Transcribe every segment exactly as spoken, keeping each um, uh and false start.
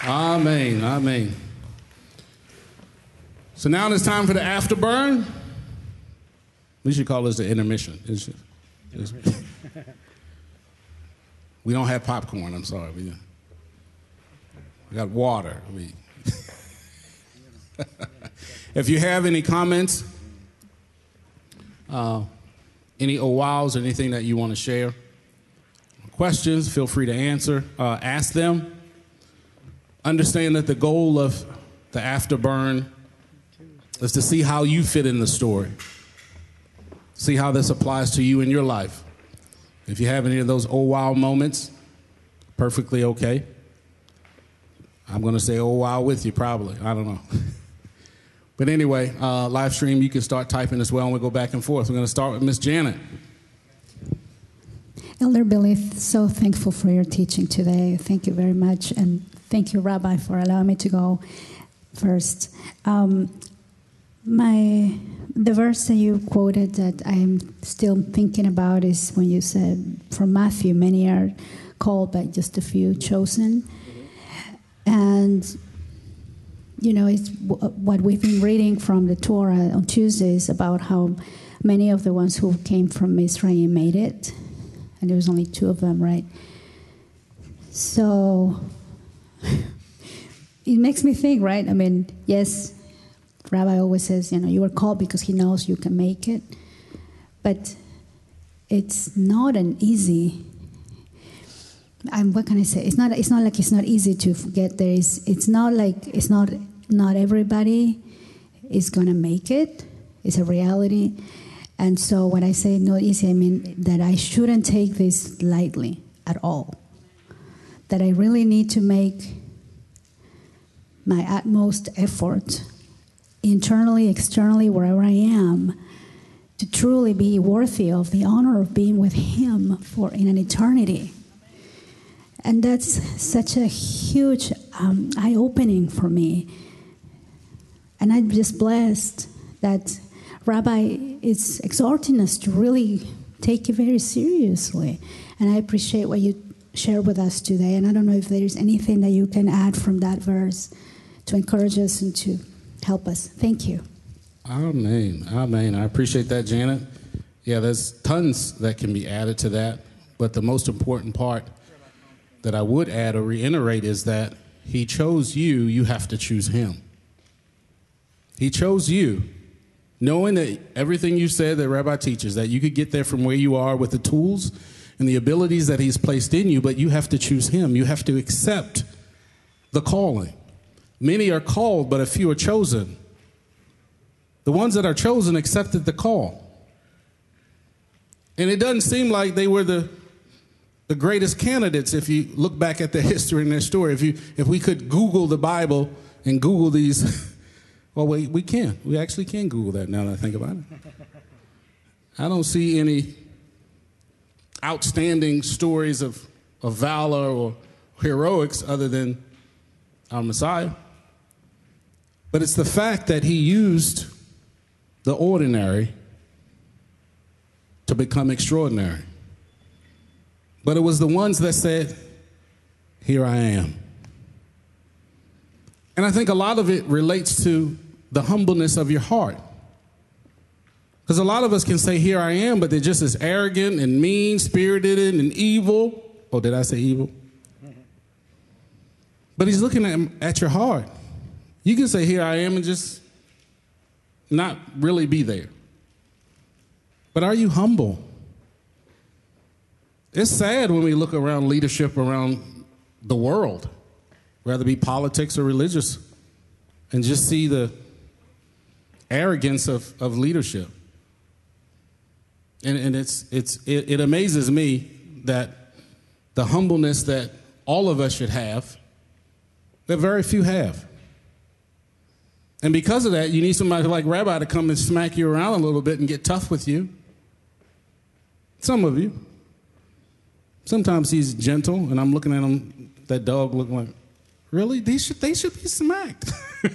Amen. Amen. So now it's time for the afterburn. We should call this the intermission. It's, it's, we don't have popcorn. I'm sorry. We, we got water. We, if you have any comments, uh, any oh wows, or anything that you want to share, questions, feel free to answer. Uh, ask them. Understand that the goal of the afterburn is to see how you fit in the story. See how this applies to you in your life. If you have any of those oh wow moments, perfectly okay. I'm going to say oh wow with you probably. I don't know. But anyway, uh, live stream, you can start typing as well, and we'll go back and forth. We're going to start with Miss Janet. Elder Billy, so thankful for your teaching today. Thank you very much. And thank you, Rabbi, for allowing me to go first. Um, my the verse that you quoted that I'm still thinking about is when you said, from Matthew, many are called, but just a few chosen. And, you know, it's what we've been reading from the Torah on Tuesdays about how many of the ones who came from Israel made it. And there was only two of them, right? So it makes me think, right? I mean, yes, Rabbi always says, you know, you were called because he knows you can make it. But it's not an easy, I'm, what can I say? It's not It's not like it's not easy to get there. It's, it's not like, it's not, not everybody is going to make it. It's a reality. And so when I say not easy, I mean that I shouldn't take this lightly at all. That I really need to make my utmost effort, internally, externally, wherever I am, to truly be worthy of the honor of being with Him for in an eternity. And that's such a huge um, eye-opening for me. And I'm just blessed that Rabbi is exhorting us to really take it very seriously. And I appreciate what you shared with us today. And I don't know if there's anything that you can add from that verse to encourage us and to help us. Thank you. Amen. Amen. I appreciate that, Janet. Yeah, there's tons that can be added to that. But the most important part that I would add or reiterate is that He chose you, you have to choose Him. He chose you. Knowing that everything you said that Rabbi teaches, that you could get there from where you are with the tools and the abilities that He's placed in you, but you have to choose Him. You have to accept the calling. Many are called, but a few are chosen. The ones that are chosen accepted the call. And it doesn't seem like they were the, the greatest candidates if you look back at their history and their story. If, you, if we could Google the Bible and Google these... Well, we, we can. We actually can Google that now that I think about it. I don't see any outstanding stories of, of valor or heroics other than our Messiah. But it's the fact that He used the ordinary to become extraordinary. But it was the ones that said, here I am. And I think a lot of it relates to the humbleness of your heart. Because a lot of us can say, here I am, but they're just as arrogant and mean-spirited and evil. Oh, did I say evil? But He's looking at, at your heart. You can say, here I am, and just not really be there. But are you humble? It's sad when we look around leadership around the world, whether it be politics or religious, and just see the arrogance of, of leadership. And, and it's, it's, it, it amazes me that the humbleness that all of us should have, that very few have. And because of that, you need somebody like Rabbi to come and smack you around a little bit and get tough with you. Some of you. Sometimes he's gentle, and I'm looking at him, that dog looking like, really? They should, they should be smacked.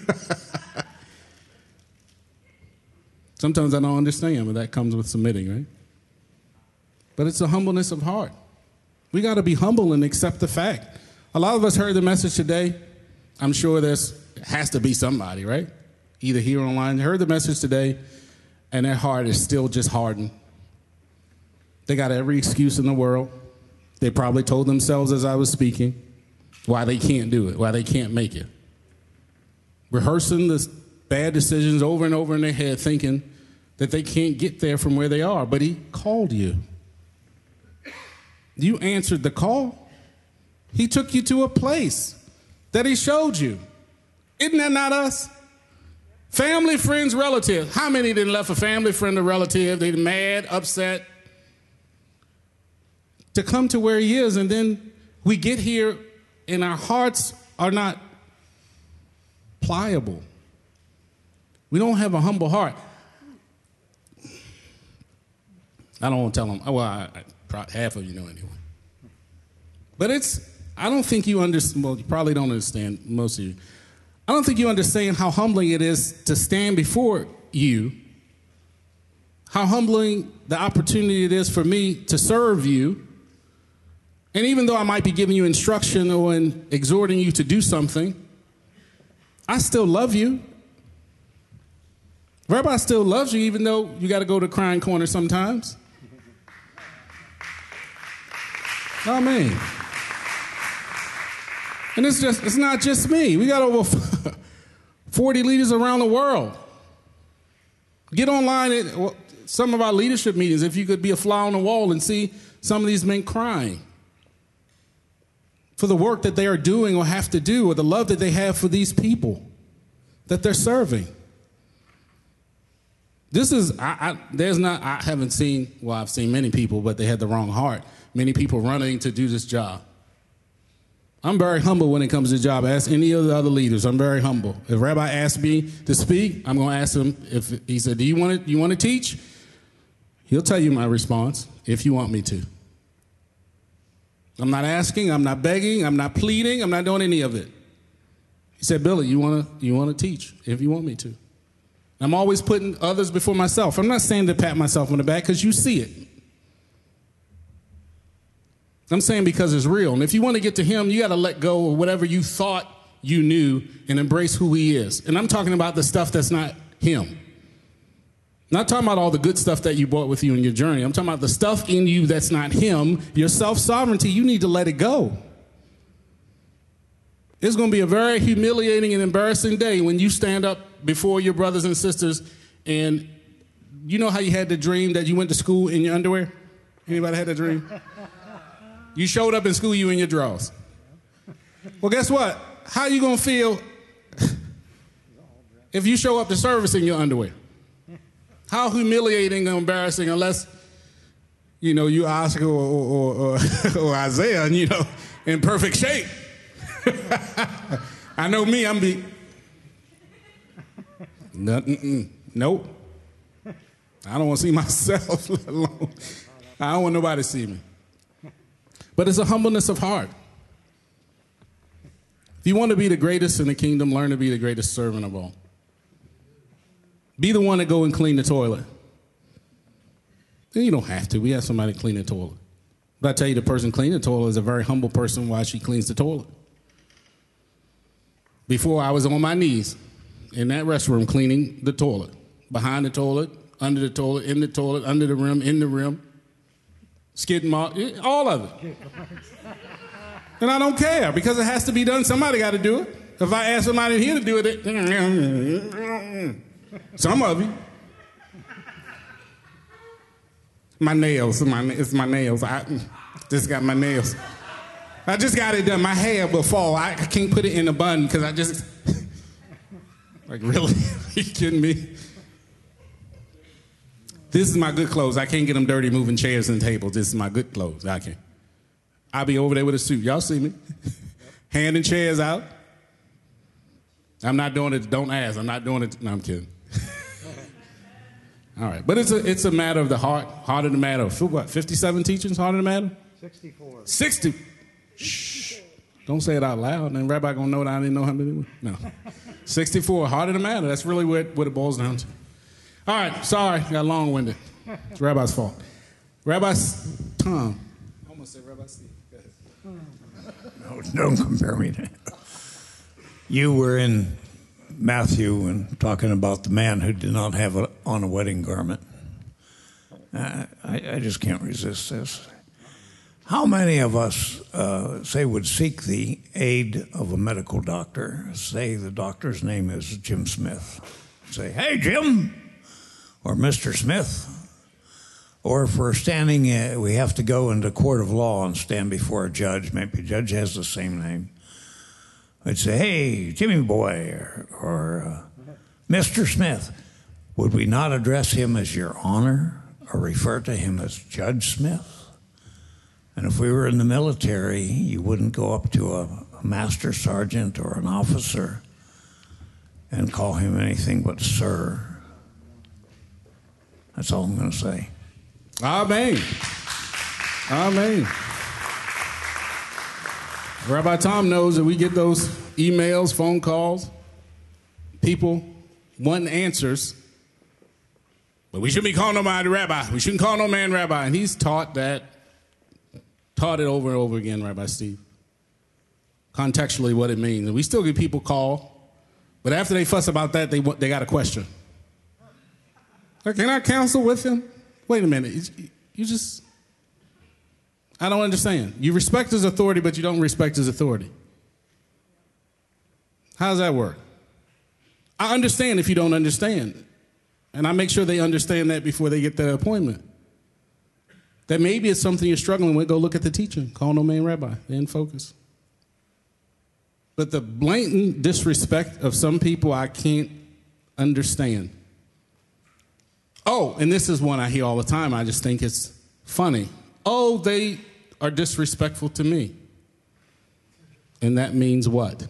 Sometimes I don't understand, but that comes with submitting, right? But it's a humbleness of heart. We got to be humble and accept the fact. A lot of us heard the message today I'm sure there's has to be somebody, right? Either here or online, heard the message today, and their heart is still just hardened. They got every excuse in the world. They probably told themselves as I was speaking why they can't do it, why they can't make it. Rehearsing the bad decisions over and over in their head, thinking that they can't get there from where they are. But he called you. You answered the call. He took you to a place that he showed you. Isn't that not us? Family, friends, relatives. How many didn't left a family, friend, or relative? They're mad, upset. To come to where he is, and then we get here and our hearts are not pliable. We don't have a humble heart. I don't want to tell them, well, I, I, half of you know anyway. But it's, I don't think you understand, well, you probably don't understand, most of you. I don't think you understand how humbling it is to stand before you, how humbling the opportunity it is for me to serve you. And even though I might be giving you instruction or in exhorting you to do something, I still love you. Rabbi still loves you, even though you got to go to crying corner sometimes. Amen. And it's just it's not just me. We got over forty leaders around the world. Get online at some of our leadership meetings if you could be a fly on the wall and see some of these men crying for the work that they are doing or have to do, or the love that they have for these people that they're serving. This is, I, I, there's not, I haven't seen, well, I've seen many people, but they had the wrong heart. Many people running to do this job. I'm very humble when it comes to the job. Ask any of the other leaders. I'm very humble. If Rabbi asks me to speak, I'm going to ask him, if he said, do you want to, you want to teach? He'll tell you my response, if you want me to. I'm not asking, I'm not begging, I'm not pleading, I'm not doing any of it. He said, Billy, you want to you want to teach if you want me to. I'm always putting others before myself. I'm not saying to pat myself on the back because you see it. I'm saying because it's real. And if you want to get to him, you got to let go of whatever you thought you knew and embrace who he is. And I'm talking about the stuff that's not him. Not talking about all the good stuff that you brought with you in your journey. I'm talking about the stuff in you that's not him. Your self-sovereignty, you need to let it go. It's going to be a very humiliating and embarrassing day when you stand up before your brothers and sisters and you know how you had the dream that you went to school in your underwear? Anybody had that dream? You showed up in school, you in your drawers. Well, guess what? How are you going to feel if you show up to service in your underwear? How humiliating and embarrassing, unless, you know, you Oscar or, or, or, or Isaiah, and, you know, in perfect shape. I know me, I'm be, no, nope. I don't want to see myself, let alone, I don't want nobody to see me. But it's a humbleness of heart. If you want to be the greatest in the kingdom, learn to be the greatest servant of all. Be the one to go and clean the toilet. And you don't have to. We have somebody clean the toilet. But I tell you, the person cleaning the toilet is a very humble person while she cleans the toilet. Before, I was on my knees in that restroom cleaning the toilet. Behind the toilet, under the toilet, in the toilet, under the rim, in the rim. Skid mark, all of it. And I don't care because it has to be done. Somebody got to do it. If I ask somebody in here to do it, some of you. My nails, my, it's my nails. I just got my nails. I just got it done. My hair will fall. I can't put it in a bun because I just, like, really? Are you kidding me? This is my good clothes. I can't get them dirty moving chairs and tables. This is my good clothes. I can. I'll be over there with a suit. Y'all see me? Handing chairs out. I'm not doing it. Don't ask. I'm not doing it. No, I'm kidding. All right. But it's a, it's a matter of the heart. Heart of the matter. What, fifty-seven teachings, heart of the matter? sixty-four. sixty. Shh. Don't say it out loud. Then Rabbi going to know that I didn't know how many. No. sixty-four, heart of the matter. That's really what, what it boils down to. All right. Sorry. Got long-winded. It's Rabbi's fault. Rabbi Tom. I almost said Rabbi Steve. Go ahead. No, don't compare me to him. You were in Matthew and talking about the man who did not have a, on a wedding garment. Uh, I, I just can't resist this. How many of us, uh, say, would seek the aid of a medical doctor? Say the doctor's name is Jim Smith. Say, hey, Jim, or Mister Smith. Or if we're standing, uh, we have to go into court of law and stand before a judge. Maybe a judge has the same name. I'd say, hey, Jimmy boy, or, or uh, Mister Smith. Would we not address him as your honor or refer to him as Judge Smith? And if we were in the military, you wouldn't go up to a, a master sergeant or an officer and call him anything but sir. That's all I'm going to say. Amen. Amen. Rabbi Tom knows that we get those emails, phone calls, people wanting answers. But we shouldn't be calling nobody rabbi. We shouldn't call no man rabbi. And he's taught that, taught it over and over again, Rabbi Steve. Contextually what it means. And we still get people call, but after they fuss about that, they they got a question. Can I counsel with him? Wait a minute. You just, I don't understand. You respect his authority, but you don't respect his authority. How does that work? I understand if you don't understand. And I make sure they understand that before they get their appointment. That maybe it's something you're struggling with, go look at the teacher. Call no man rabbi. They're in focus. But the blatant disrespect of some people, I can't understand. Oh, and this is one I hear all the time. I just think it's funny. Oh, they are disrespectful to me. And that means what?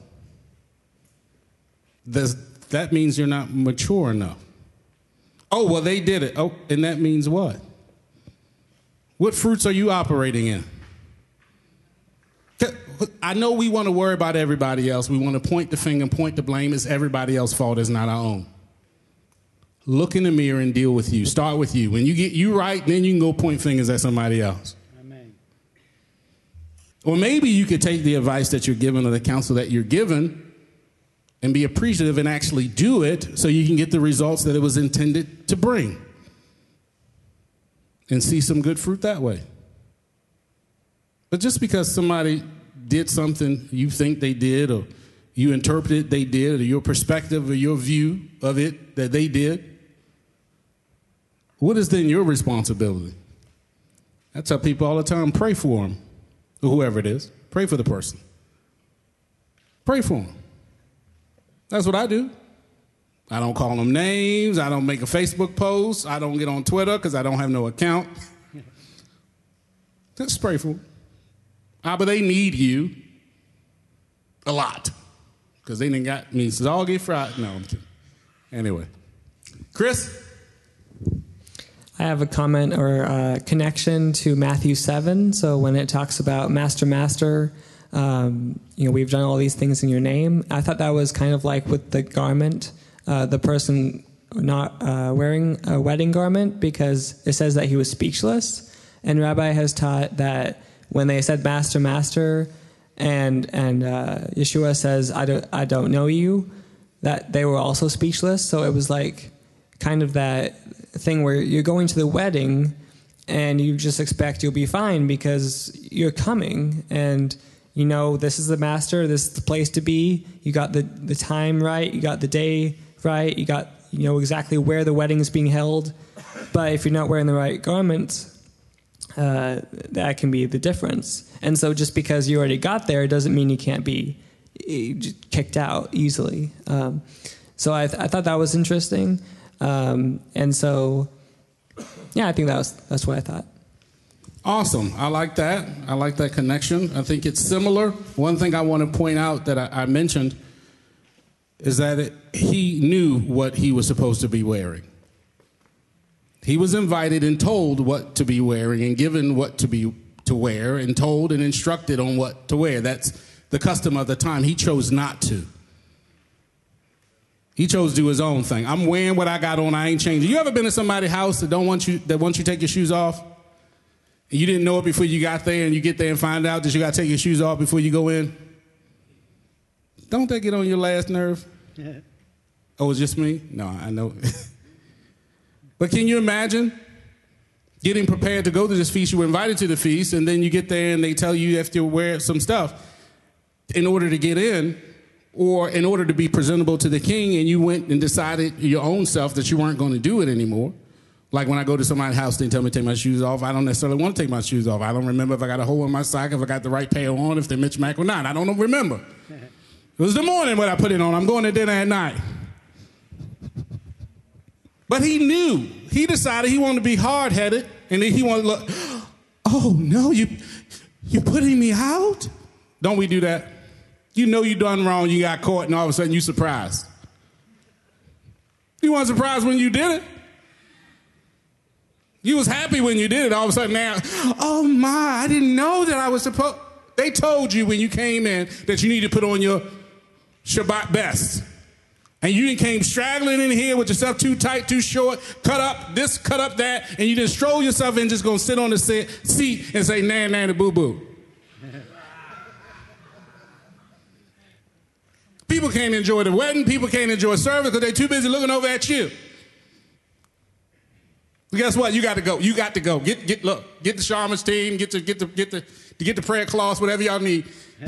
Does, that means you're not mature enough. Oh, well, they did it. Oh, and that means what? What fruits are you operating in? I know we want to worry about everybody else. We want to point the finger and point the blame. It's everybody else's fault. It's not our own. Look in the mirror and deal with you. Start with you. When you get you right, then you can go point fingers at somebody else. Amen. Or maybe you could take the advice that you're given or the counsel that you're given and be appreciative and actually do it so you can get the results that it was intended to bring. And see some good fruit that way. But just because somebody did something you think they did, or you interpreted they did, or your perspective or your view of it that they did, what is then your responsibility? I tell people all the time, pray for them, or whoever it is. Pray for the person. Pray for them. That's what I do. I don't call them names. I don't make a Facebook post. I don't get on Twitter because I don't have no account. Just pray for them. Ah, but they need you a lot because they didn't got me. Says, I'll get fried. No, I'm kidding. Anyway. Chris? I have a comment or a connection to Matthew seven. So when it talks about master, master, um, you know, we've done all these things in your name. I thought that was kind of like with the garment, uh, the person not uh, wearing a wedding garment, because it says that he was speechless. And Rabbi has taught that when they said master, master, and and uh, Yeshua says, I don't, I don't know you, that they were also speechless. So it was like kind of that thing where you're going to the wedding and you just expect you'll be fine because you're coming and you know this is the master, this is the place to be. You got the, the time right, you got the day right, you got you know exactly where the wedding is being held. But if you're not wearing the right garments, uh, that can be the difference. And so just because you already got there doesn't mean you can't be kicked out easily. Um, so I, th- I thought that was interesting. Um, and so, yeah, I think that was that's what I thought. Awesome. I like that. I like that connection. I think it's similar. One thing I want to point out that I, I mentioned is that it, he knew what he was supposed to be wearing. He was invited and told what to be wearing and given what to be to wear and told and instructed on what to wear. That's the custom of the time. He chose not to. He chose to do his own thing. I'm wearing what I got on. I ain't changing. You ever been to somebody's house that don't want you that wants you to take your shoes off? And you didn't know it before you got there, and you get there and find out that you got to take your shoes off before you go in? Don't that get on your last nerve? Oh, it's just me? No, I know. But can you imagine getting prepared to go to this feast? You were invited to the feast, and then you get there and they tell you you have to wear some stuff in order to get in, or in order to be presentable to the king, and you went and decided your own self that you weren't going to do it anymore. Like when I go to somebody's house, they tell me to take my shoes off. I don't necessarily want to take my shoes off. I don't remember if I got a hole in my sock, if I got the right pair on, if they're Mitch Mac or not. I don't remember. It was the morning when I put it on. I'm going to dinner at night. But he knew. He decided he wanted to be hard-headed, and then he wanted to look, oh, no, you, you're putting me out? Don't we do that? You know you done wrong, you got caught, and all of a sudden you surprised. You weren't surprised when you did it. You was happy when you did it. All of a sudden now, oh my, I didn't know that I was supposed. They told you when you came in that you need to put on your Shabbat best. And you didn't came straggling in here with yourself too tight, too short, cut up this, cut up that, and you just stroll yourself in, just gonna sit on the seat and say, nan, nan, boo, boo. People can't enjoy the wedding. People can't enjoy service because they're too busy looking over at you. But guess what? You got to go. You got to go. Get get look. Get the shaman's team. Get the get the get the to get the prayer cloths. Whatever y'all need.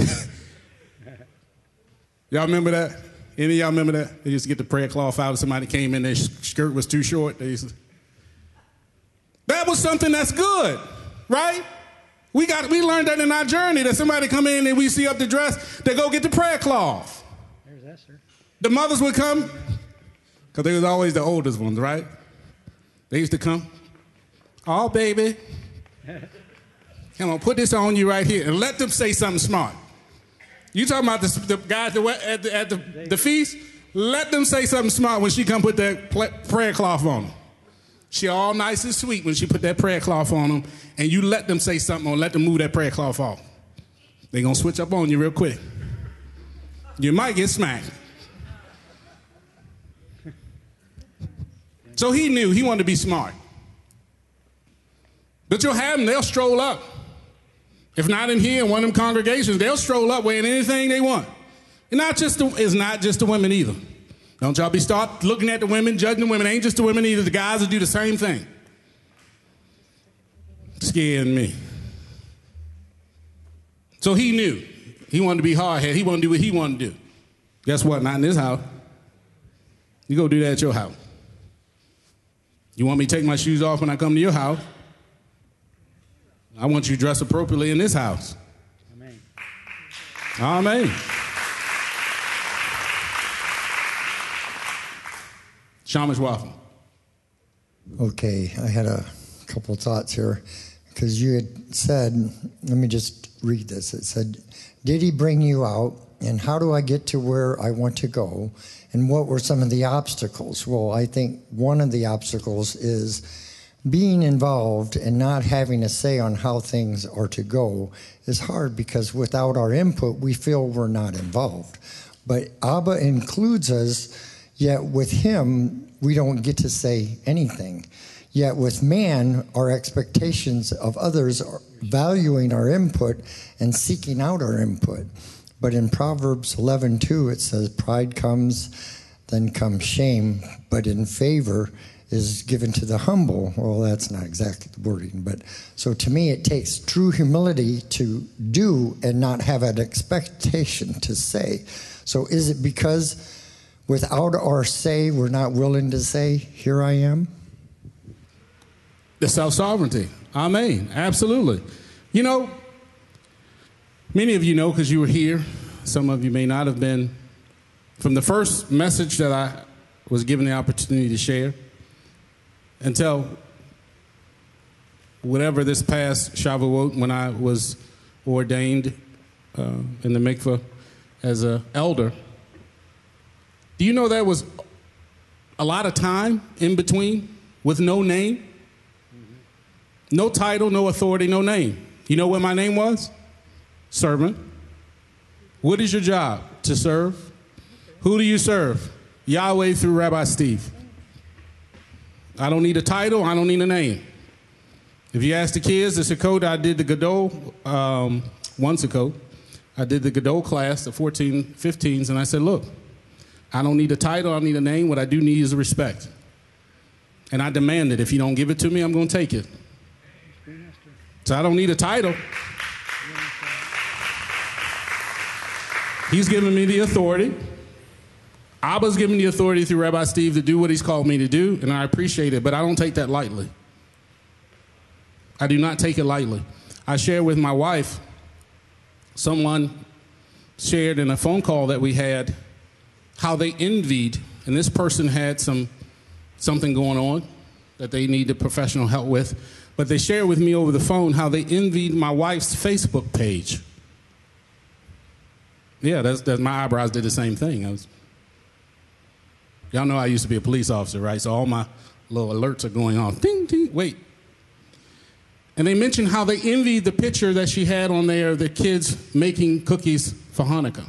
Y'all remember that? Any of y'all remember that? They used to get the prayer cloth out. If somebody came in, their skirt was too short. They used to... That was something that's good, right? We got we learned that in our journey. That somebody come in and we see up the dress, they go get the prayer cloth. The mothers would come, because they was always the oldest ones, right? They used to come. Oh, baby. Come on, put this on you right here, and let them say something smart. You talking about the, the guys at, the, at the, the feast? Let them say something smart when she come put that prayer cloth on them. She all nice and sweet when she put that prayer cloth on them, and you let them say something or let them move that prayer cloth off. They gonna switch up on you real quick. You might get smacked. So he knew he wanted to be smart. But you'll have them, they'll stroll up. If not in here, in one of them congregations, they'll stroll up wearing anything they want. And not just the, it's not just the women either. Don't y'all be start looking at the women, judging the women. It ain't just the women either. The guys will do the same thing. Scaring me. So he knew. He wanted to be hard-headed. He wanted to do what he wanted to do. Guess what? Not in this house. You go do that at your house. You want me to take my shoes off when I come to your house? I want you to dress appropriately in this house. Amen. Amen. Shamish Waffle. Okay, I had a couple thoughts here because you had said, let me just read this. It said, did he bring you out, and how do I get to where I want to go, and what were some of the obstacles? Well, I think one of the obstacles is being involved and not having a say on how things are to go is hard because without our input, we feel we're not involved. But Abba includes us, yet with him, we don't get to say anything. Yet with man, our expectations of others are valuing our input and seeking out our input. But in Proverbs eleven two, it says, pride comes, then comes shame, but in favor is given to the humble. Well, that's not exactly the wording, but so to me, it takes true humility to do and not have an expectation to say. So is it because without our say, we're not willing to say, here I am? The self-sovereignty. Amen. Absolutely. You know, many of you know because you were here. Some of you may not have been. From the first message that I was given the opportunity to share until whatever this past Shavuot when I was ordained uh, in the mikveh as an elder, do you know there was a lot of time in between with no name? No title, no authority, no name. You know what my name was? Servant. What is your job? To serve. Who do you serve? Yahweh through Rabbi Steve. I don't need a title. I don't need a name. If you ask the kids, the Sukkot, I did the Gadol um, one Sukkot. I did the Godot class, the fourteen, fifteens, and I said, look, I don't need a title, I don't need a name. What I do need is respect. And I demand it. If you don't give it to me, I'm going to take it. So I don't need a title. He's given me the authority. Abba's given me the authority through Rabbi Steve to do what he's called me to do, and I appreciate it, but I don't take that lightly. I do not take it lightly. I share with my wife, someone shared in a phone call that we had how they envied, and this person had some something going on that they needed professional help with, but they shared with me over the phone how they envied my wife's Facebook page. Yeah, that's, that's my eyebrows did the same thing. I was, y'all know I used to be a police officer, right? So all my little alerts are going off. Ding, ding, wait. And they mentioned how they envied the picture that she had on there of the kids making cookies for Hanukkah.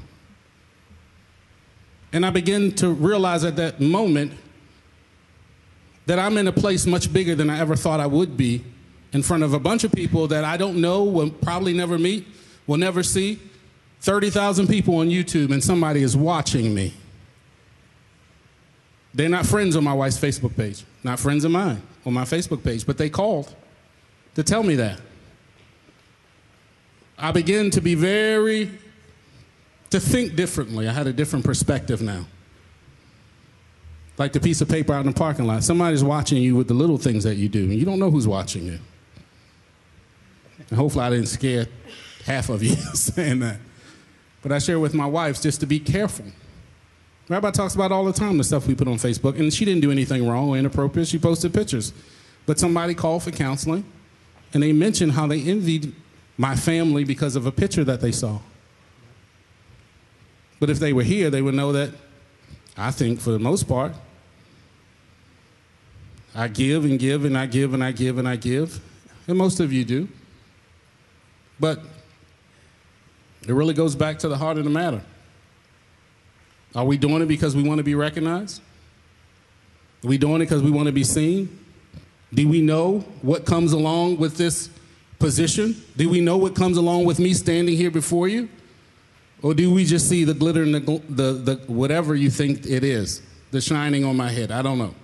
And I began to realize at that moment that I'm in a place much bigger than I ever thought I would be, in front of a bunch of people that I don't know, will probably never meet, will never see. thirty thousand people on YouTube, and somebody is watching me. They're not friends on my wife's Facebook page, not friends of mine on my Facebook page, but they called to tell me that. I began to be very, to think differently. I had a different perspective now. Like the piece of paper out in the parking lot. Somebody's watching you with the little things that you do, and you don't know who's watching you. And hopefully I didn't scare half of you saying that. But I share with my wife just to be careful. Rabbi talks about all the time the stuff we put on Facebook, and she didn't do anything wrong or inappropriate. She posted pictures. But somebody called for counseling, and they mentioned how they envied my family because of a picture that they saw. But if they were here, they would know that I think for the most part, I give and give and I give and I give and I give, and most of you do. But it really goes back to the heart of the matter. Are we doing it because we want to be recognized? Are we doing it because we want to be seen? Do we know what comes along with this position? Do we know what comes along with me standing here before you? Or do we just see the glitter and the, the, the whatever you think it is, the shining on my head? I don't know.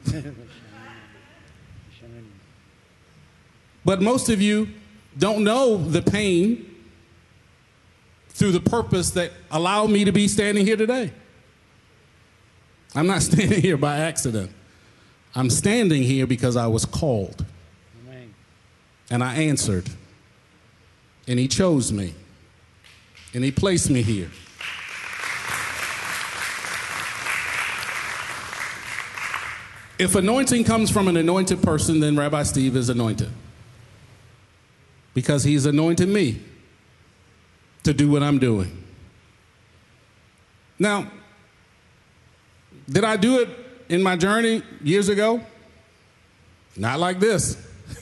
But most of you don't know the pain through the purpose that allowed me to be standing here today. I'm not standing here by accident. I'm standing here because I was called. Amen. And I answered. And he chose me. And he placed me here. If anointing comes from an anointed person, then Rabbi Steve is anointed. Because he's anointed me to do what I'm doing. Now, did I do it in my journey years ago? Not like this.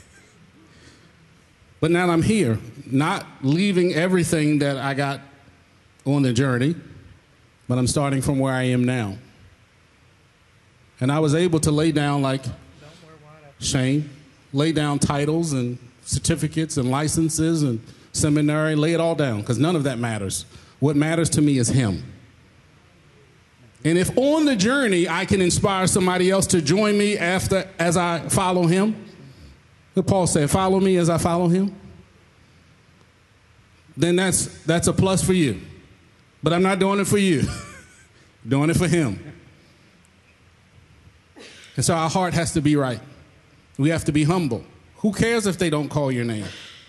But now I'm here, not leaving everything that I got on the journey, but I'm starting from where I am now. And I was able to lay down, like Shane, lay down titles and certificates and licenses and seminary, lay it all down, because none of that matters. What matters to me is him. And if on the journey I can inspire somebody else to join me after as I follow him, what Paul said, follow me as I follow him, then that's that's a plus for you. But I'm not doing it for you. Doing it for him. And so our heart has to be right. We have to be humble. Who cares if they don't call your name?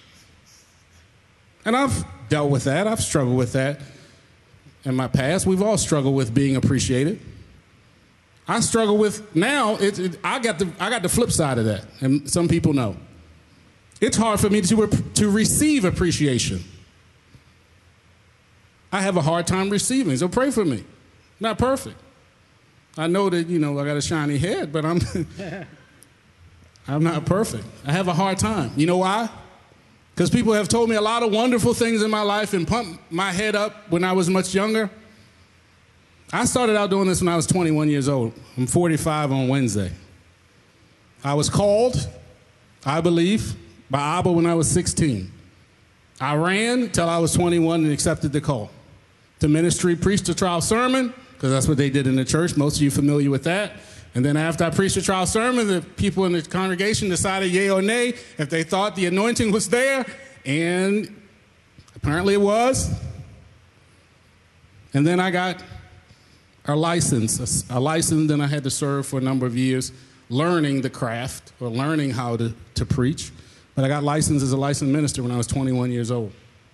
And I've dealt with that. I've struggled with that in my past. We've all struggled with being appreciated. I struggle with now. It, it, I got the I got the flip side of that, and some people know. It's hard for me to to receive appreciation. I have a hard time receiving, so pray for me. Not perfect. I know that, you know, I got a shiny head, but I'm I'm not perfect. I have a hard time. You know why? Because people have told me a lot of wonderful things in my life and pumped my head up when I was much younger. I started out doing this when I was twenty-one years old. I'm forty-five on Wednesday. I was called, I believe, by Abba when I was sixteen. I ran till I was twenty-one and accepted the call. to ministry, preached a trial sermon, because that's what they did in the church. Most of you familiar with that. And then after I preached a trial sermon, the people in the congregation decided yay or nay if they thought the anointing was there, and apparently it was. And then I got a license, a, a license, and I had to serve for a number of years learning the craft or learning how to, to preach. But I got licensed as a licensed minister when I was twenty-one years old.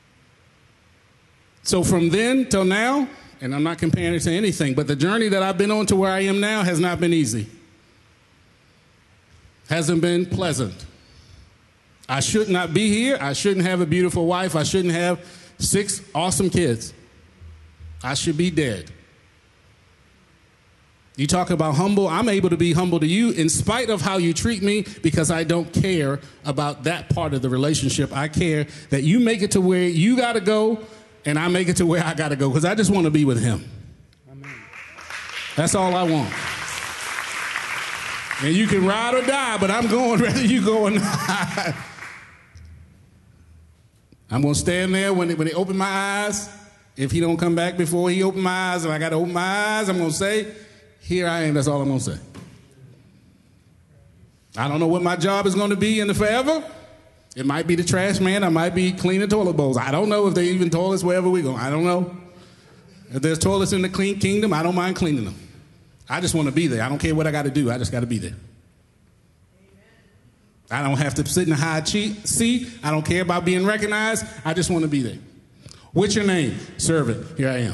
So from then till now, and I'm not comparing it to anything, but the journey that I've been on to where I am now has not been easy. Hasn't been pleasant. I should not be here. I shouldn't have a beautiful wife. I shouldn't have six awesome kids. I should be dead. You talk about humble. I'm able to be humble to you in spite of how you treat me, because I don't care about that part of the relationship. I care that you make it to where you got to go and I make it to where I got to go, because I just want to be with him. Amen. That's all I want. And you can ride or die, but I'm going whether you go or not. I'm going to stand there when they, when they open my eyes. If he don't come back before he open my eyes and I got to open my eyes, I'm going to say, here I am. That's all I'm going to say. I don't know what my job is going to be in the forever. It might be the trash man. I might be cleaning toilet bowls. I don't know if they even toilets wherever we go. I don't know. If there's toilets in the clean kingdom, I don't mind cleaning them. I just want to be there. I don't care what I got to do. I just got to be there. I don't have to sit in a high seat. I don't care about being recognized. I just want to be there. What's your name? Servant. Here I am.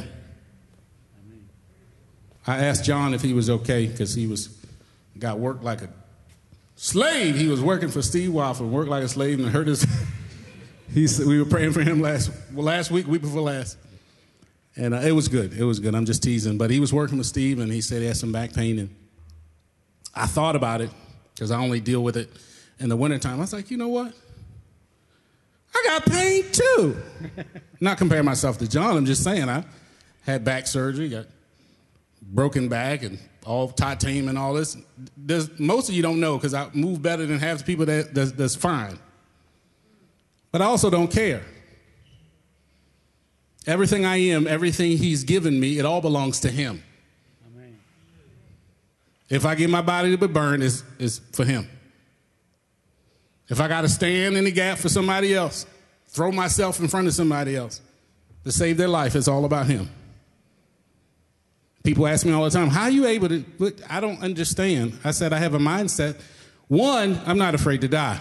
I asked John if he was okay, because he was got work like a slave. He was working for Steve Wofford, worked like a slave, and hurt his. he said, we were praying for him last well, last week, week before last, and uh, it was good. It was good. I'm just teasing, but he was working with Steve, and he said he had some back pain, and I thought about it because I only deal with it in the wintertime. I was like, you know what? I got pain too. Not comparing myself to John. I'm just saying I had back surgery, got broken back, and all titanium and all this. There's, most of you don't know, because I move better than half the people that, that's, that's fine. But I also don't care. Everything I am, everything he's given me, it all belongs to him. Amen. If I get my body to be burned, it's, it's for him. If I got to stand in the gap for somebody else, throw myself in front of somebody else to save their life, it's all about him. People ask me all the time, how are you able to, but I don't understand. I said I have a mindset. One, I'm not afraid to die.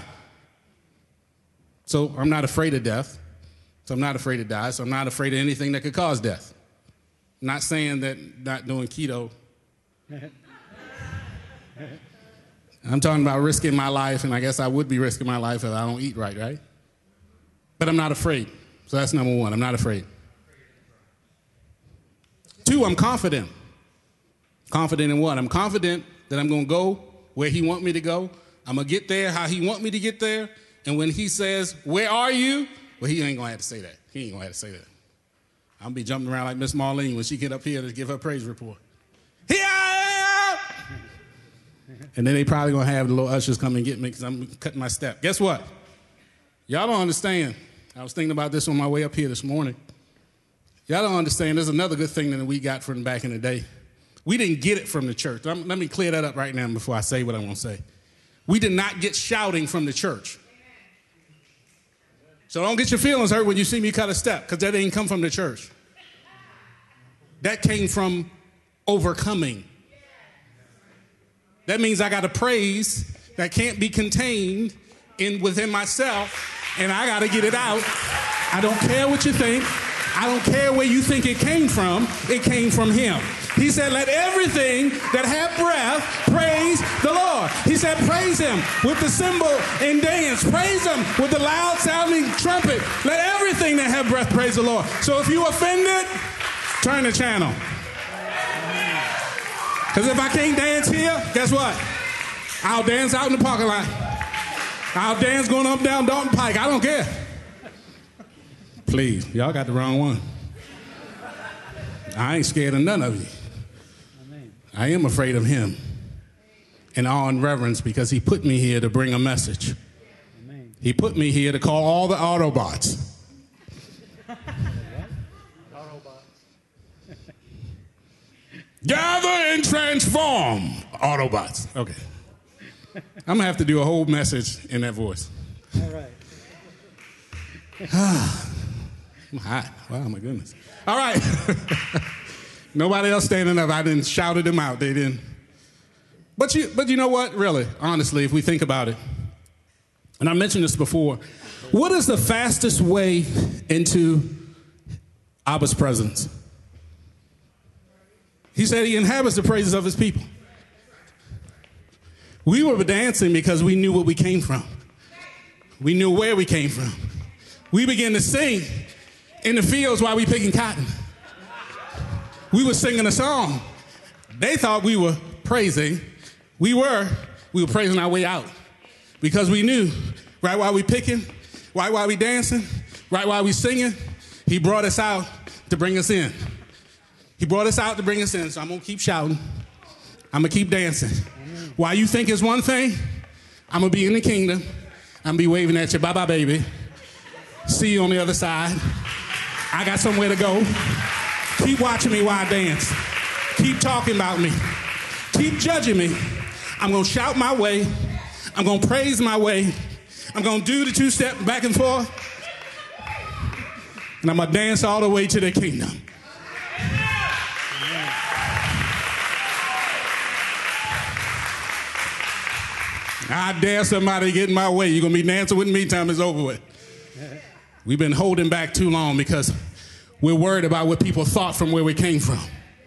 So I'm not afraid of death. So I'm not afraid to die. So I'm not afraid of anything that could cause death. I'm not saying that not doing keto. I'm talking about risking my life, and I guess I would be risking my life if I don't eat right, right? But I'm not afraid. So that's number one. I'm not afraid. Two, I'm confident. Confident in what? I'm confident that I'm going to go where he want me to go. I'm going to get there how he want me to get there. And when he says, where are you? Well, he ain't going to have to say that. He ain't going to have to say that. I'm going to be jumping around like Miss Marlene when she get up here to give her praise report. Here I am! And then they probably going to have the little ushers come and get me because I'm cutting my step. Guess what? Y'all don't understand. I was thinking about this on my way up here this morning. Y'all don't understand. There's another good thing that we got from back in the day. We didn't get it from the church. I'm, let me clear that up right now before I say what I want to say. We did not get shouting from the church. So don't get your feelings hurt when you see me cut a step, because that didn't come from the church. That came from overcoming. That means I got a praise that can't be contained in within myself, and I got to get it out. I don't care what you think. I don't care where you think it came from. It came from him. He said, let everything that have breath praise the Lord. He said, praise him with the cymbal and dance. Praise him with the loud sounding trumpet. Let everything that have breath praise the Lord. So if you offended, turn the channel. Because if I can't dance here, guess what? I'll dance out in the parking lot. I'll dance going up down Dalton Pike. I don't care. Please, y'all got the wrong one. I ain't scared of none of you. Amen. I am afraid of him in awe and reverence, because he put me here to bring a message. Amen. He put me here to call all the Autobots. Gather and transform, Autobots. Okay. I'm going to have to do a whole message in that voice. All right. I'm hot. Wow, my goodness. All right. Nobody else standing up. I didn't shouted them out. They didn't. But you, but you know what? Really, honestly, if we think about it, and I mentioned this before, what is the fastest way into Abba's presence? He said he inhabits the praises of his people. We were dancing because we knew what we came from. We knew where we came from. We began to sing in the fields while we picking cotton. We were singing a song. They thought we were praising. We were. We were praising our way out because we knew right while we picking, right while we dancing, right while we singing, he brought us out to bring us in. He brought us out to bring us in, so I'm going to keep shouting. I'm going to keep dancing. While you think it's one thing, I'm going to be in the kingdom. I'm going to be waving at you. Bye-bye, baby. See you on the other side. I got somewhere to go. Keep watching me while I dance. Keep talking about me. Keep judging me. I'm going to shout my way. I'm going to praise my way. I'm going to do the two-step back and forth. And I'm going to dance all the way to the kingdom. I dare somebody to get in my way. You're going to be dancing with me, time is over with. We've been holding back too long because we're worried about what people thought from where we came from.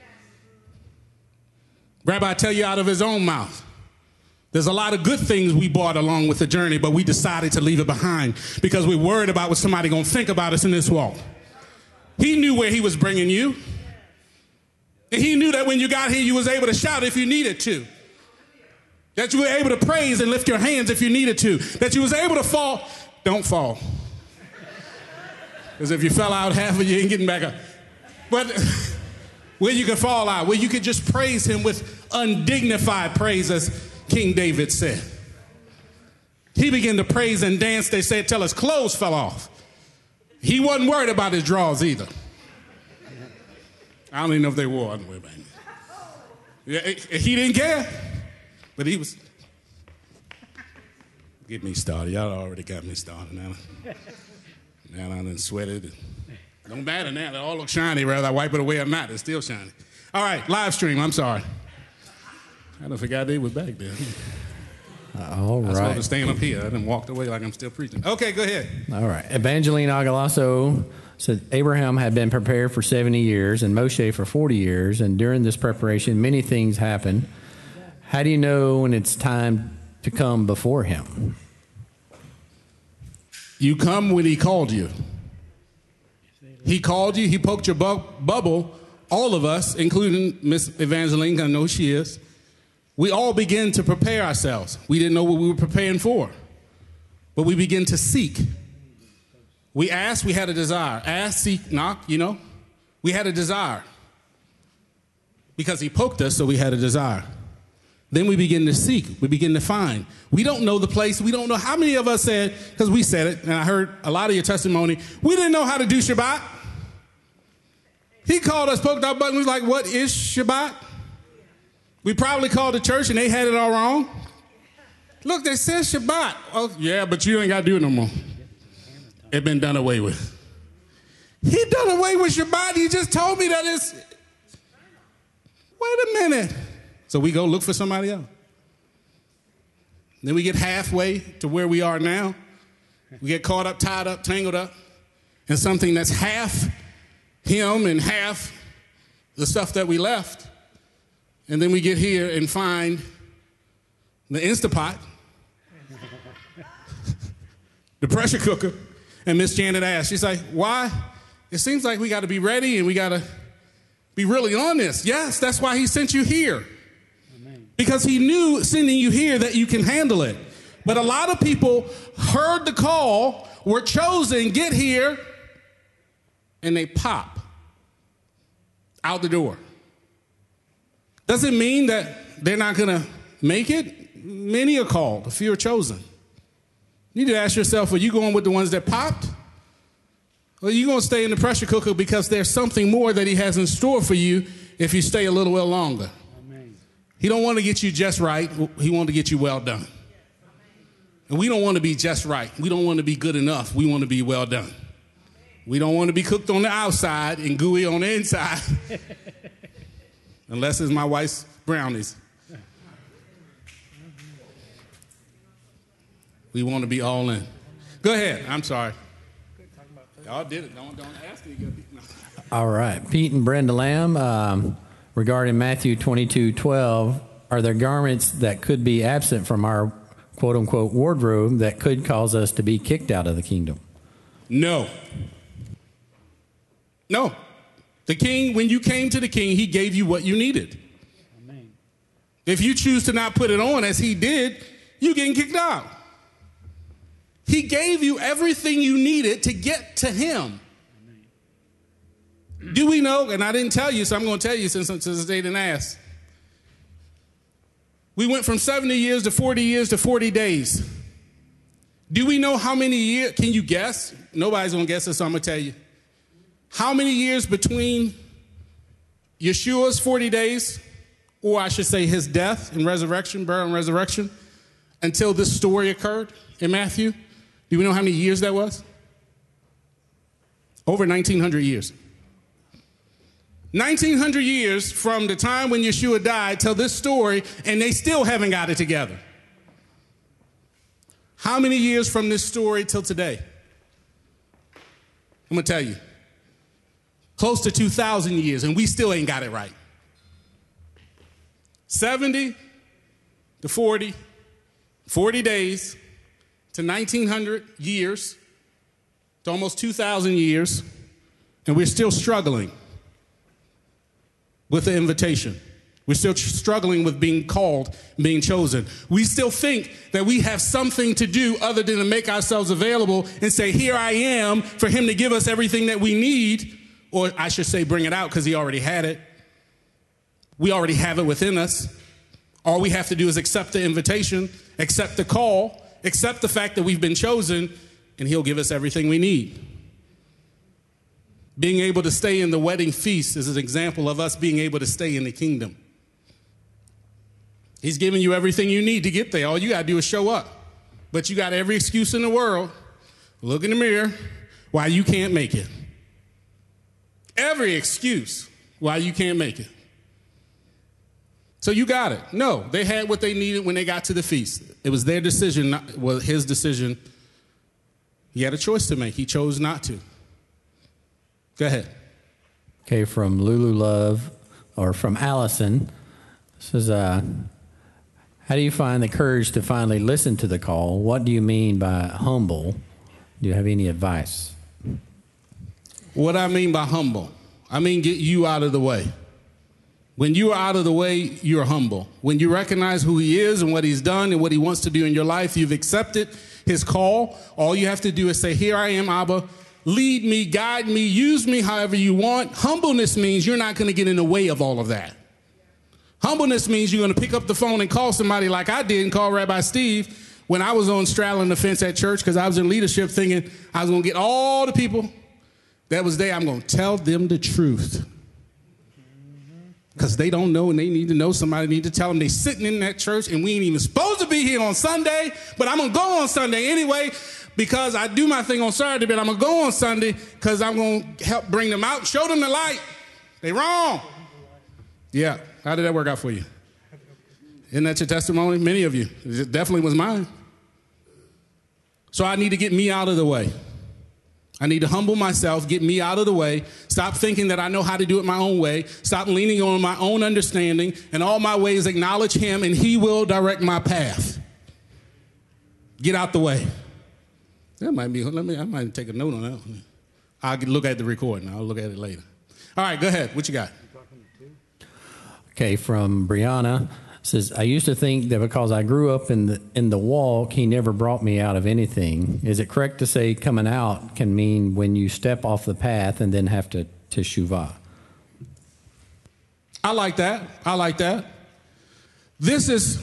Rabbi tell you out of his own mouth. There's a lot of good things we brought along with the journey, but we decided to leave it behind because we're worried about what somebody's going to think about us in this walk. He knew where he was bringing you. And he knew that when you got here, you was able to shout if you needed to. That you were able to praise and lift your hands if you needed to. That you was able to fall. Don't fall. Because if you fell out, half of you ain't getting back up. But where you could fall out, where you could just praise him with undignified praise, as King David said. He began to praise and dance, they said, till his clothes fell off. He wasn't worried about his drawers either. I don't even know if they wore underwear back then. He didn't care. But he was, get me started. Y'all already got me started now. Now I done sweated. Don't matter now. They all look shiny, whether I wipe it away or not. It's still shiny. All right, live stream. I'm sorry. I done forgot they was back there. All right. I was supposed to stand up here. I done walked away like I'm still preaching. Okay, go ahead. All right. Evangeline Agalasso said Abraham had been prepared for seventy years and Moshe for forty years, and during this preparation, many things happened. How do you know when it's time to come before him? You come when he called you. He called you. He poked your bu- bubble. All of us, including Miss Evangeline, I know she is. We all begin to prepare ourselves. We didn't know what we were preparing for. But we begin to seek. We asked, we had a desire. Ask, seek, knock, you know. We had a desire. Because he poked us, so we had a desire. Then we begin to seek. We begin to find. We don't know the place. We don't know. How many of us said, because we said it, and I heard a lot of your testimony, we didn't know how to do Shabbat. He called us, poked our button, was like, what is Shabbat? We probably called the church, and they had it all wrong. Look, they said Shabbat. Oh, yeah, but you ain't got to do it no more. It's been done away with. He done away with Shabbat. He just told me that it's... Wait a minute. So we go look for somebody else. Then we get halfway to where we are now. We get caught up, tied up, tangled up in something that's half him and half the stuff that we left. And then we get here and find the Instapot, the pressure cooker, and Miss Janet asked, she's like, why? It seems like we got to be ready and we got to be really on this. Yes, that's why he sent you here. Because he knew sending you here that you can handle it. But a lot of people heard the call, were chosen, get here, and they pop out the door. Doesn't mean that they're not going to make it. Many are called, a few are chosen. You need to ask yourself, are you going with the ones that popped? Well, you're going to stay in the pressure cooker because there's something more that he has in store for you if you stay a little while longer. Amen. He don't want to get you just right. He wants to get you well done. And we don't want to be just right. We don't want to be good enough. We want to be well done. We don't want to be cooked on the outside and gooey on the inside. Unless it's my wife's brownies. We want to be all in. Go ahead. I'm sorry. Y'all did it. Don't, don't ask me. No. All right. Pete and Brenda Lamb, um, regarding Matthew twenty-two twelve, are there garments that could be absent from our quote-unquote wardrobe that could cause us to be kicked out of the kingdom? No. No. The king, when you came to the king, he gave you what you needed. Amen. If you choose to not put it on as he did, you're getting kicked out. He gave you everything you needed to get to him. Amen. Do we know, and I didn't tell you, so I'm going to tell you since, since they didn't ask. We went from seventy years to forty years to forty days. Do we know how many years? Can you guess? Nobody's going to guess it, so I'm going to tell you. How many years between Yeshua's forty days, or I should say his death and resurrection, burial and resurrection, until this story occurred in Matthew? Do we know how many years that was? Over nineteen hundred years. nineteen hundred years from the time when Yeshua died till this story, and they still haven't got it together. How many years from this story till today? I'm going to tell you. Close to two thousand years, and we still ain't got it right. seventy to forty, forty days to nineteen hundred years, to almost two thousand years, and we're still struggling with the invitation. We're still struggling with being called, being chosen. We still think that we have something to do other than to make ourselves available and say, here I am, for him to give us everything that we need. Or I should say bring it out because he already had it. We already have it within us. All we have to do is accept the invitation, accept the call, accept the fact that we've been chosen, and he'll give us everything we need. Being able to stay in the wedding feast is an example of us being able to stay in the kingdom. He's giving you everything you need to get there. All you got to do is show up. But you got every excuse in the world. Look in the mirror why you can't make it. Every excuse why you can't make it. So you got it. No, they had what they needed when they got to the feast. It was their decision, not, well, his decision. He had a choice to make. He chose not to. Go ahead. Okay, from Lulu Love, or from Allison, says, uh, how do you find the courage to finally listen to the call? What do you mean by humble? Do you have any advice? What I mean by humble, I mean get you out of the way. When you are out of the way, you're humble. When you recognize who he is and what he's done and what he wants to do in your life, you've accepted his call. All you have to do is say, here I am, Abba. Lead me, guide me, use me however you want. Humbleness means you're not going to get in the way of all of that. Humbleness means you're going to pick up the phone and call somebody like I did and call Rabbi Steve when I was on straddling the fence at church because I was in leadership thinking I was going to get all the people that was there. I'm going to tell them the truth because they don't know and they need to know. Somebody need to tell them. They sitting in that church and we ain't even supposed to be here on Sunday, but I'm going to go on Sunday anyway because I do my thing on Saturday, but I'm going to go on Sunday because I'm going to help bring them out, show them the light. They wrong. Yeah. How did that work out for you? Isn't that your testimony? Many of you. It definitely was mine. So I need to get me out of the way. I need to humble myself, get me out of the way, stop thinking that I know how to do it my own way, stop leaning on my own understanding, and all my ways acknowledge him, and he will direct my path. Get out the way. That might be, let me, I might take a note on that one. I'll look at the recording. I'll look at it later. All right, go ahead. What you got? Okay, from Brianna, says, I used to think that because I grew up in the in the walk, he never brought me out of anything. Is it correct to say coming out can mean when you step off the path and then have to teshuvah? I like that. I like that. This is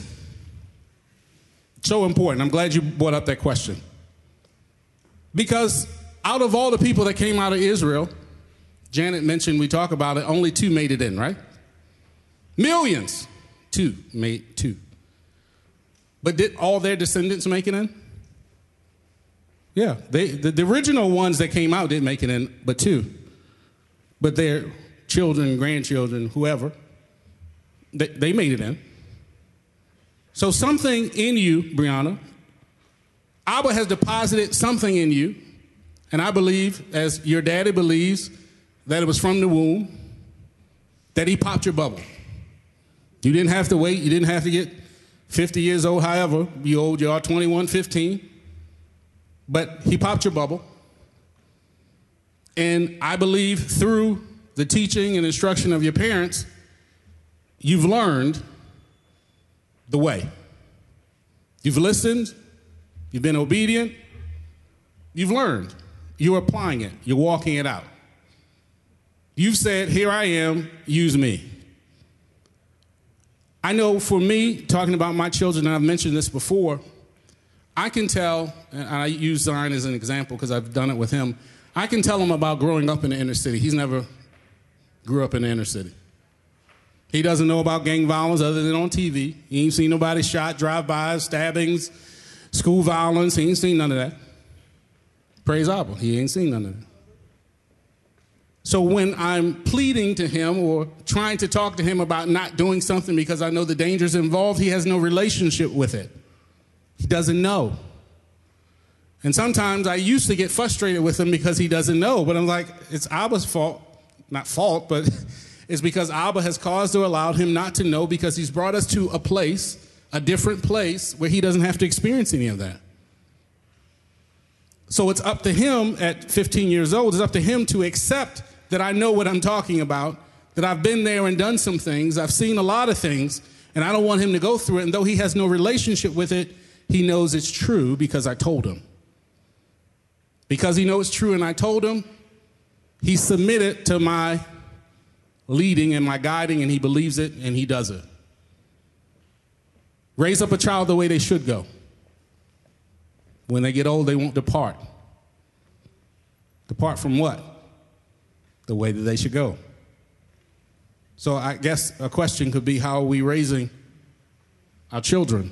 so important. I'm glad you brought up that question. Because Out of all the people that came out of Israel, Janet mentioned, we talk about it, only two made it in, right? Millions. Two made two. But did all their descendants make it in? Yeah, they the, the original ones that came out didn't make it in, but two. But their children, grandchildren, whoever, they, they made it in. So something in you, Brianna, Abba has deposited something in you, and I believe, as your daddy believes, that it was from the womb, that he popped your bubble. You didn't have to wait. You didn't have to get fifty years old, however you old you are, twenty-one, fifteen. But he popped your bubble. And I believe through the teaching and instruction of your parents, you've learned the way. You've listened. You've been obedient. You've learned. You're applying it. You're walking it out. You've said, here I am, use me. I know for me, talking about my children, and I've mentioned this before, I can tell, and I use Zion as an example because I've done it with him, I can tell him about growing up in the inner city. He's never grew up in the inner city. He doesn't know about gang violence other than on T V. He ain't seen nobody shot, drive-bys, stabbings, school violence. He ain't seen none of that. Praise Abba. He ain't seen none of that. So when I'm pleading to him or trying to talk to him about not doing something because I know the dangers involved, he has no relationship with it. He doesn't know. And sometimes I used to get frustrated with him because he doesn't know, but I'm like, it's Abba's fault. Not fault, but it's because Abba has caused or allowed him not to know because he's brought us to a place, a different place, where he doesn't have to experience any of that. So it's up to him at fifteen years old, it's up to him to accept that I know what I'm talking about, that I've been there and done some things, I've seen a lot of things, and I don't want him to go through it. And though he has no relationship with it, he knows it's true because I told him. Because he knows it's true and I told him, he submitted to my leading and my guiding, and he believes it and he does it. Raise up a child the way they should go. When they get old, they won't depart. Depart from what? The way that they should go. So I guess a question could be, how are we raising our children?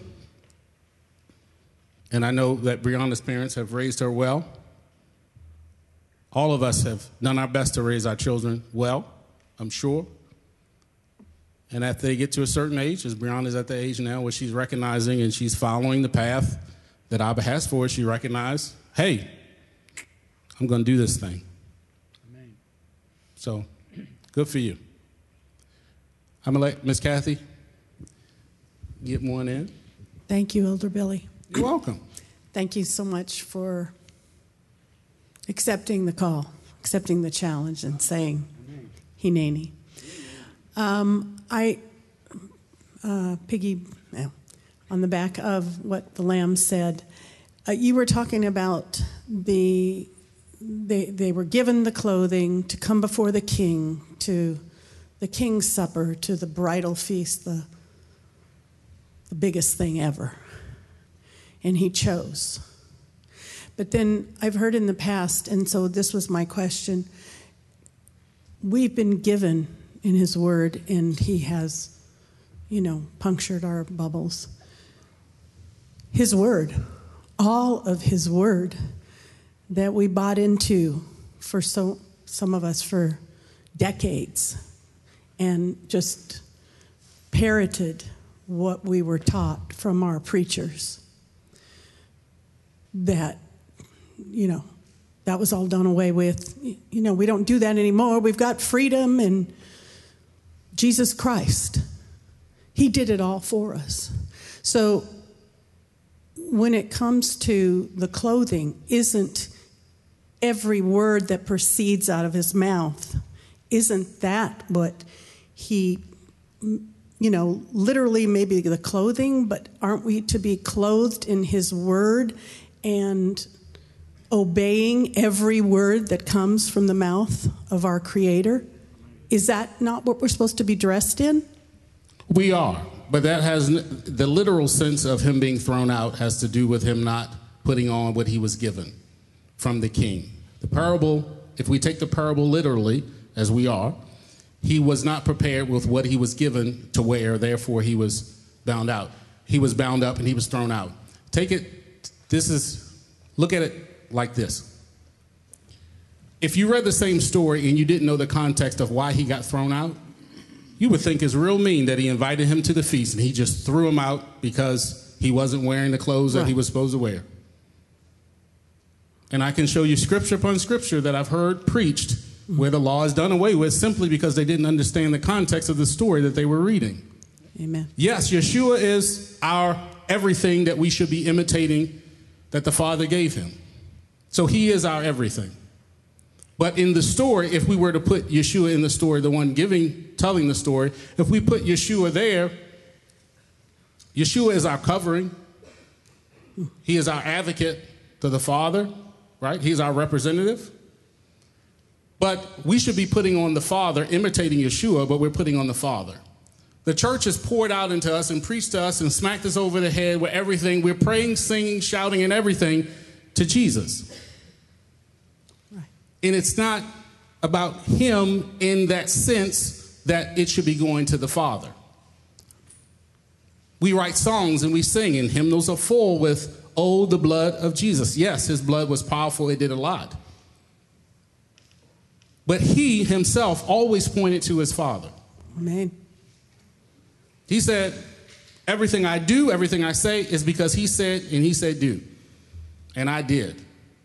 And I know that Brianna's parents have raised her well. All of us have done our best to raise our children well, I'm sure. And after they get to a certain age, as Brianna's at the age now where she's recognizing and she's following the path that Abba has for her, she recognized, hey, I'm going to do this thing. Amen. So, good for you. I'm going to let Miss Kathy get one in. Thank you, Elder Billy. You're welcome. Thank you so much for accepting the call, accepting the challenge, and saying, Hineni. Um, I, uh, Piggy, uh, on the back of what the Lamb said, uh, you were talking about the, they, they were given the clothing to come before the king, to the king's supper, to the bridal feast, the, the biggest thing ever. And he chose. But then I've heard in the past, and so this was my question, we've been given in his word, and he has, you know, punctured our bubbles. His word, all of his word that we bought into for so some of us for decades and just parroted what we were taught from our preachers. That, you know, that was all done away with. You know, we don't do that anymore. We've got freedom and Jesus Christ. He did it all for us. So when it comes to the clothing, isn't every word that proceeds out of his mouth, isn't that what he, you know, literally maybe the clothing, but aren't we to be clothed in his word and obeying every word that comes from the mouth of our Creator? Is that not what we're supposed to be dressed in? We are, but that has the literal sense of him being thrown out has to do with him not putting on what he was given from the king. The parable, if we take the parable literally, as we are, he was not prepared with what he was given to wear, therefore he was bound out. He was bound up and he was thrown out. Take it, this is, look at it like this. If you read the same story and you didn't know the context of why he got thrown out, you would think it's real mean that he invited him to the feast and he just threw him out because he wasn't wearing the clothes that he was supposed to wear. And I can show you scripture upon scripture that I've heard preached where the law is done away with simply because they didn't understand the context of the story that they were reading. Amen. Yes, Yeshua is our everything that we should be imitating that the Father gave him. So he is our everything. But in the story, if we were to put Yeshua in the story, the one giving, telling the story, if we put Yeshua there, Yeshua is our covering. He is our advocate to the Father, right? He's our representative. But we should be putting on the Father, imitating Yeshua, but we're putting on the Father. The church has poured out into us and preached to us and smacked us over the head with everything. We're praying, singing, shouting, and everything to Jesus. Right. And it's not about him in that sense that it should be going to the Father. We write songs and we sing, and hymnals are full with, oh, the blood of Jesus. Yes, his blood was powerful. It did a lot. But he himself always pointed to his Father. Amen. He said, everything I do, everything I say is because he said, and he said do. And I did.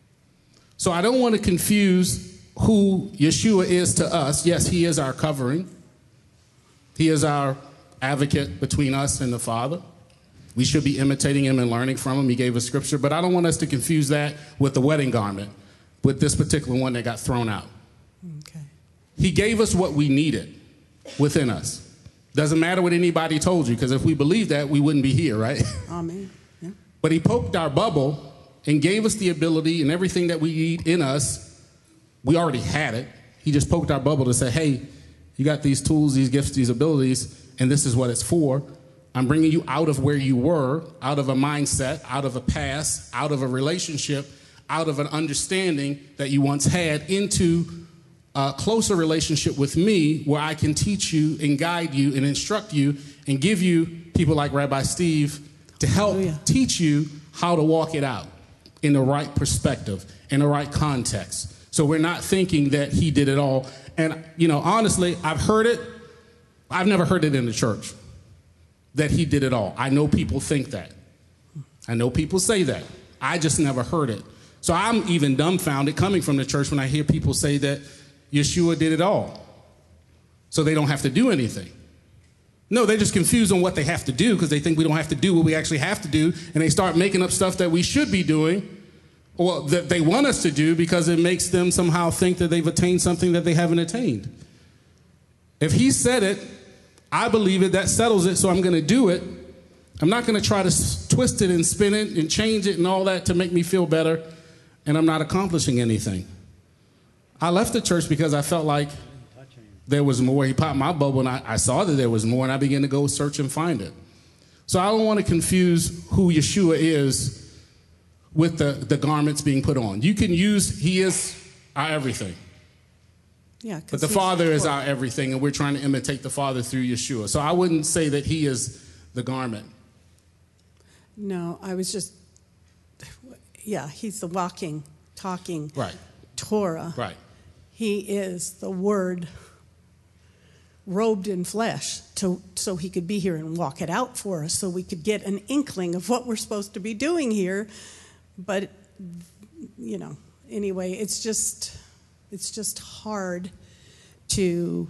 So I don't want to confuse who Yeshua is to us. Yes, he is our covering. He is our advocate between us and the Father. We should be imitating him and learning from him. He gave us scripture. But I don't want us to confuse that with the wedding garment, with this particular one that got thrown out. Okay. He gave us what we needed within us. Doesn't matter what anybody told you, because if we believed that, we wouldn't be here, right? Amen. Yeah. But he poked our bubble and gave us the ability, and everything that we need in us, we already had it. He just poked our bubble to say, hey, you got these tools, these gifts, these abilities, and this is what it's for. I'm bringing you out of where you were, out of a mindset, out of a past, out of a relationship, out of an understanding that you once had, into a closer relationship with me where I can teach you and guide you and instruct you and give you people like Rabbi Steve to help Hallelujah. Teach you how to walk it out in the right perspective, in the right context. So we're not thinking that he did it all. And, you know, honestly, I've heard it. I've never heard it in the church that he did it all. I know people think that. I know people say that. I just never heard it. So I'm even dumbfounded coming from the church when I hear people say that Yeshua did it all, so they don't have to do anything. No, they're just confused on what they have to do because they think we don't have to do what we actually have to do, and they start making up stuff that we should be doing or that they want us to do because it makes them somehow think that they've attained something that they haven't attained. If he said it, I believe it, that settles it, so I'm going to do it. I'm not going to try to twist it and spin it and change it and all that to make me feel better, and I'm not accomplishing anything. I left the church because I felt like there was more. He popped my bubble, and I, I saw that there was more, and I began to go search and find it. So I don't want to confuse who Yeshua is with the, the garments being put on. You can use, he is our everything. Yeah, but the Father is our everything, and we're trying to imitate the Father through Yeshua. So I wouldn't say that he is the garment. No, I was just, yeah, he's the walking, talking right. Torah. Right. He is the Word robed in flesh to, so he could be here and walk it out for us so we could get an inkling of what we're supposed to be doing here. But, you know, anyway, it's just, it's just hard to,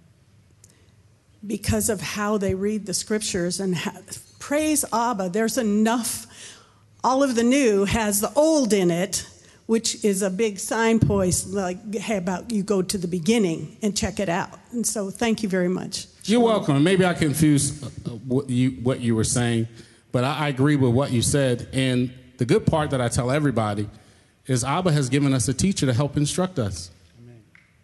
because of how they read the scriptures and how, praise Abba, there's enough. All of the new has the old in it, which is a big signpost, like, hey, about you go to the beginning and check it out. And so thank you very much. You're welcome. Maybe I confused what you, what you were saying, but I, I agree with what you said. And the good part that I tell everybody is Abba has given us a teacher to help instruct us. Amen.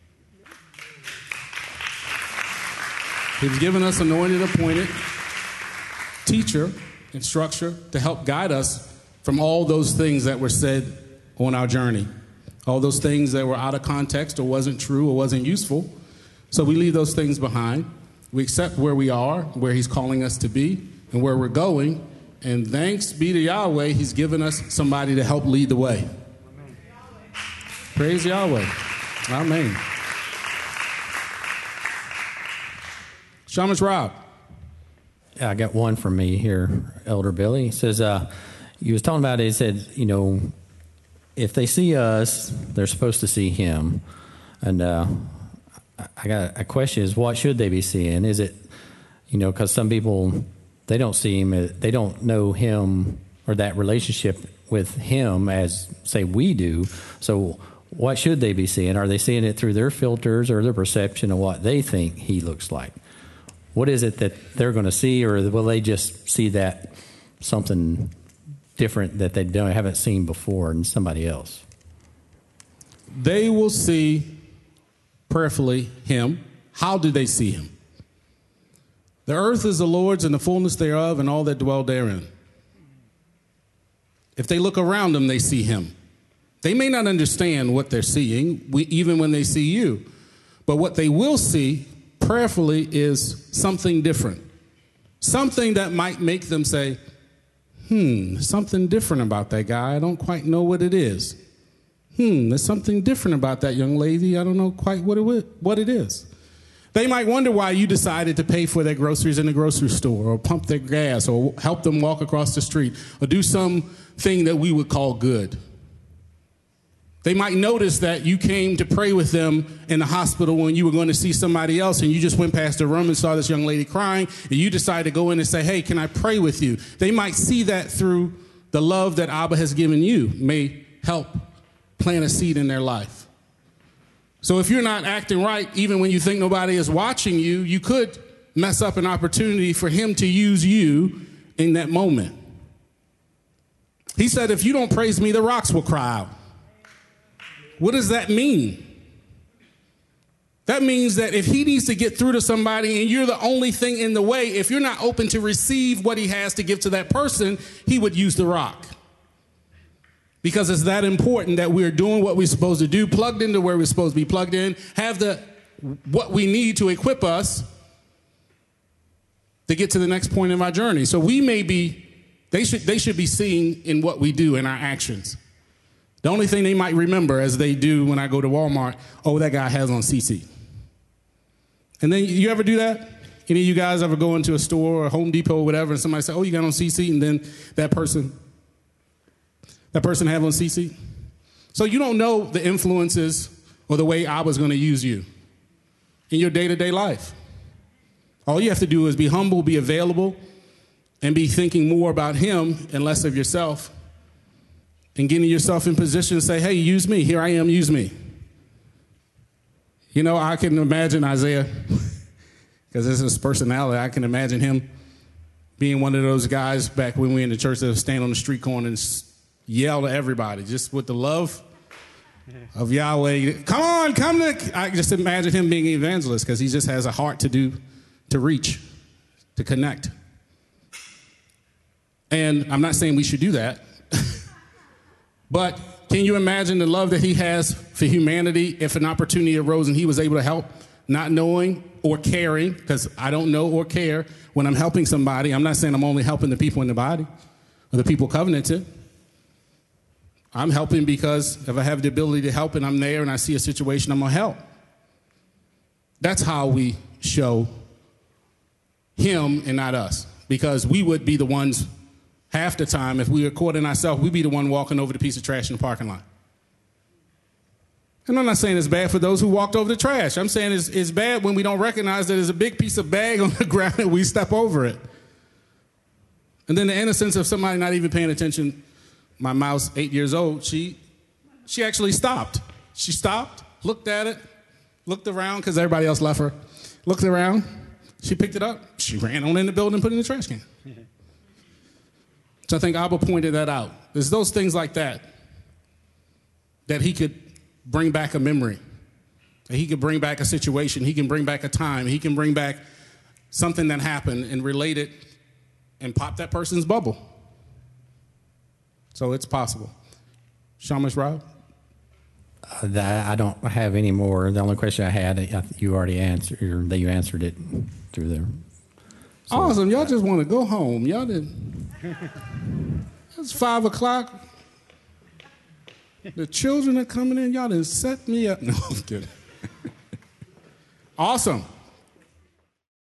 He's given us anointed, appointed teacher, instructor to help guide us from all those things that were said on our journey. all those things that were out of context or wasn't true or wasn't useful. So we leave those things behind. We accept where we are, where he's calling us to be, and where we're going. And thanks be to Yahweh, he's given us somebody to help lead the way. Amen. Praise Yahweh. Amen. Shamash Rob. Yeah, I got one from me here, Elder Billy. He says, uh, he was talking about it, he said, you know, if they see us, they're supposed to see him. And uh, I got a question is, what should they be seeing? Is it, you know, because some people, they don't see him, they don't know him or that relationship with him as, say, we do. So what should they be seeing? Are they seeing it through their filters or their perception of what they think he looks like? What is it that they're going to see, or will they just see that something different that they don't haven't seen before in somebody else? They will see prayerfully him. How do they see him? The earth is the Lord's and the fullness thereof and all that dwell therein. If they look around them, they see him. They may not understand what they're seeing, we, even when they see you. But what they will see prayerfully is something different. Something that might make them say, hmm, something different about that guy. I don't quite know what it is. Hmm, there's something different about that young lady. I don't know quite what it, what it is. They might wonder why you decided to pay for their groceries in the grocery store, or pump their gas, or help them walk across the street, or do something that we would call good. They might notice that you came to pray with them in the hospital when you were going to see somebody else, and you just went past the room and saw this young lady crying, and you decided to go in and say, hey, can I pray with you? They might see that through the love that Abba has given you, may help plant a seed in their life. So if you're not acting right, even when you think nobody is watching you, you could mess up an opportunity for him to use you in that moment. He said, if you don't praise me, the rocks will cry out. What does that mean? That means that if he needs to get through to somebody and you're the only thing in the way, if you're not open to receive what he has to give to that person, he would use the rock. Because it's that important that we're doing what we're supposed to do, plugged into where we're supposed to be plugged in, have the what we need to equip us to get to the next point of our journey. So we may be, they should, they should be seeing in what we do, in our actions. The only thing they might remember, as they do when I go to Walmart, oh, that guy has on C C. And then you ever do that? Any of you guys ever go into a store or Home Depot or whatever, and somebody say, oh, you got on C C, and then that person, that person have on C C? So you don't know the influences or the way I was going to use you in your day-to-day life. All you have to do is be humble, be available, and be thinking more about him and less of yourself. And getting yourself in position to say, hey, use me. Here I am, use me. You know, I can imagine Isaiah, because this is his personality. I can imagine him being one of those guys back when we were in the church that would stand on the street corner and yell to everybody, just with the love of Yahweh. Come on, come to. I just imagine him being an evangelist, because he just has a heart to do, to reach, to connect. And I'm not saying we should do that. But can you imagine the love that he has for humanity if an opportunity arose and he was able to help, not knowing or caring, because I don't know or care when I'm helping somebody. I'm not saying I'm only helping the people in the body or the people covenanted. I'm helping because if I have the ability to help and I'm there and I see a situation, I'm going to help. That's how we show him and not us, because we would be the ones. Half the time, if we were caught in ourselves, we'd be the one walking over the piece of trash in the parking lot. And I'm not saying it's bad for those who walked over the trash. I'm saying it's, it's bad when we don't recognize that there's a big piece of bag on the ground and we step over it. And then the innocence of somebody not even paying attention. My mouse, eight years old, she, she actually stopped. She stopped, looked at it, looked around because everybody else left her, looked around, she picked it up, she ran on in the building and put it in the trash can. So I think Abba pointed that out. There's those things like that that he could bring back a memory. That he could bring back a situation. He can bring back a time. He can bring back something that happened and relate it and pop that person's bubble. So it's possible. Shamash Rob? uh, that I don't have any more. The only question I had, I, you already answered, or that you answered it through there. So, awesome. Y'all just want to go home. Y'all didn't. It's five o'clock. The children are coming in. Y'all didn't set me up. No, I'm kidding. Awesome.